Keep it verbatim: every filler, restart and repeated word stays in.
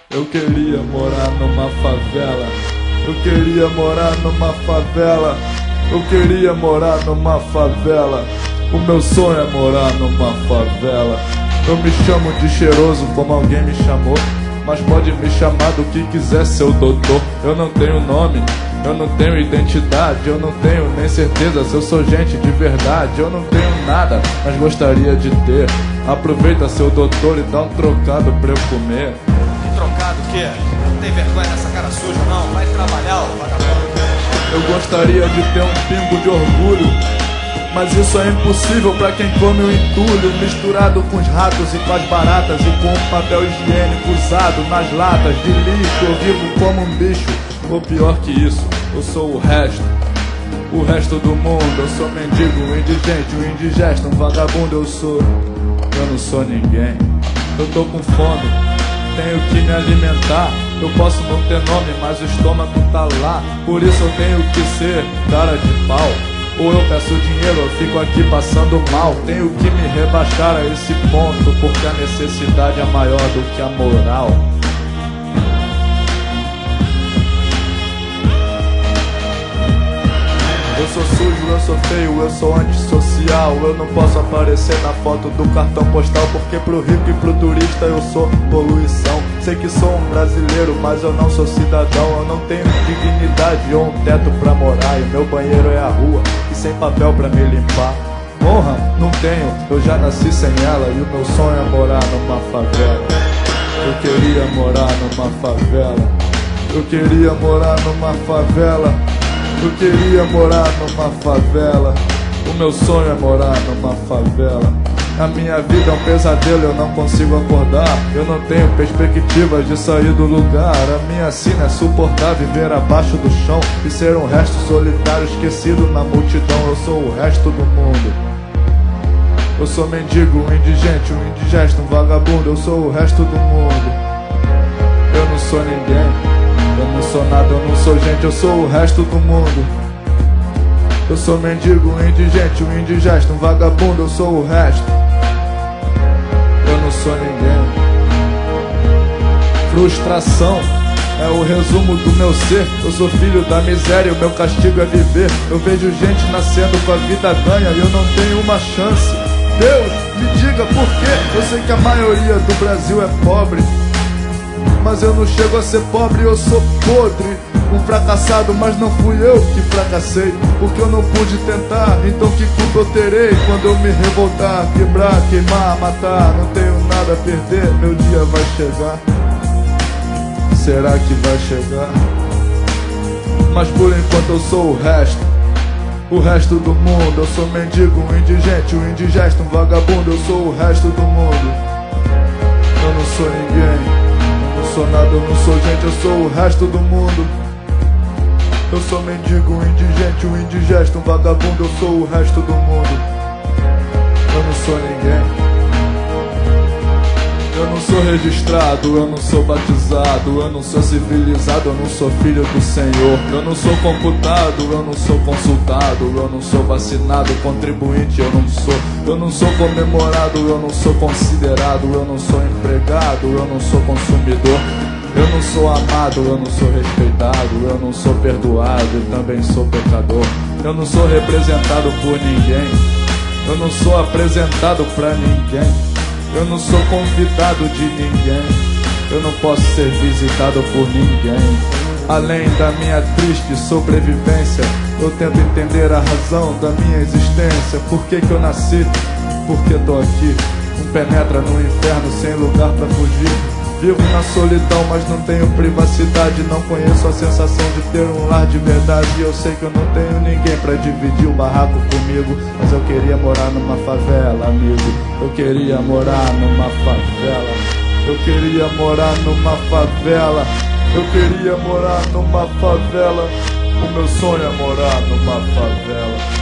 Eu queria morar numa favela. Eu queria morar numa favela. Eu queria morar numa favela. O meu sonho é morar numa favela. Eu me chamo de cheiroso como alguém me chamou, mas pode me chamar do que quiser, seu doutor. Eu não tenho nome, eu não tenho identidade, eu não tenho nem certeza se eu sou gente de verdade. Eu não tenho nada, mas gostaria de ter. Aproveita, seu doutor, e dá um trocado pra eu comer. Que trocado o quê? Não tem vergonha nessa cara suja não? Vai trabalhar, ô vagabundo. Eu gostaria de ter um pingo de orgulho, mas isso é impossível pra quem come o entulho misturado com os ratos e com as baratas e com o papel higiênico usado nas latas de lixo. Eu vivo como um bicho, ou pior que isso, eu sou o resto, o resto do mundo. Eu sou mendigo, um indigente, um indigesto, um vagabundo. Eu sou, eu não sou ninguém. Eu tô com fome, tenho que me alimentar. Eu posso não ter nome, mas o estômago tá lá. Por isso eu tenho que ser cara de pau. Ou eu peço dinheiro, eu fico aqui passando mal. Tenho que me rebaixar a esse ponto, porque a necessidade é maior do que a moral. Eu sou sujo, eu sou feio, eu sou antissocial. Eu não posso aparecer na foto do cartão postal, porque pro rico e pro turista eu sou poluição. Sei que sou um brasileiro, mas eu não sou cidadão. Eu não tenho dignidade ou um teto pra morar, e meu banheiro é a rua, e sem papel pra me limpar. Honra, não tenho, eu já nasci sem ela, e o meu sonho é morar numa favela. Eu queria morar numa favela. Eu queria morar numa favela. Eu queria morar numa favela. O meu sonho é morar numa favela. A minha vida é um pesadelo, eu não consigo acordar. Eu não tenho perspectivas de sair do lugar. A minha sina é suportar viver abaixo do chão e ser um resto solitário esquecido na multidão. Eu sou o resto do mundo. Eu sou mendigo, um indigente, um indigesto, um vagabundo. Eu sou o resto do mundo. Eu não sou ninguém. Eu não sou nada, eu não sou gente, eu sou o resto do mundo. Eu sou mendigo, um indigente, um indigesto, um vagabundo. Eu sou o resto. Eu não sou ninguém. Frustração é o resumo do meu ser. Eu sou filho da miséria, o meu castigo é viver. Eu vejo gente nascendo com a vida ganha e eu não tenho uma chance. Deus, me diga por quê. Eu sei que a maioria do Brasil é pobre, mas eu não chego a ser pobre, eu sou podre. Um fracassado, mas não fui eu que fracassei, porque eu não pude tentar, então que culpa eu terei quando eu me revoltar, quebrar, queimar, matar? Não tenho nada a perder, meu dia vai chegar. Será que vai chegar? Mas por enquanto eu sou o resto, o resto do mundo. Eu sou mendigo, um indigente, um indigesto, um vagabundo. Eu sou o resto do mundo. Eu não sou ninguém. Eu sou nada, eu não sou gente, eu sou o resto do mundo. Eu sou mendigo, um indigente, um indigesto, um vagabundo. Eu sou o resto do mundo. Eu não sou ninguém. Eu não sou registrado, eu não sou batizado, eu não sou civilizado, eu não sou filho do Senhor. Eu não sou computado, eu não sou consultado, eu não sou vacinado, contribuinte eu não sou. Eu não sou comemorado, eu não sou considerado, eu não sou empregado, eu não sou consumidor. Eu não sou amado, eu não sou respeitado, eu não sou perdoado e também sou pecador. Eu não sou representado por ninguém, eu não sou apresentado pra ninguém. Eu não sou convidado de ninguém, eu não posso ser visitado por ninguém. Além da minha triste sobrevivência, eu tento entender a razão da minha existência. Por que que eu nasci? Por que tô aqui? Um penetra no inferno sem lugar pra fugir. Vivo na solidão, mas não tenho privacidade. Não conheço a sensação de ter um lar de verdade. Eu sei que eu não tenho ninguém pra dividir o barraco comigo, mas eu queria morar numa favela, amigo. Eu queria morar numa favela. Eu queria morar numa favela. Eu queria morar numa favela. O meu sonho é morar numa favela.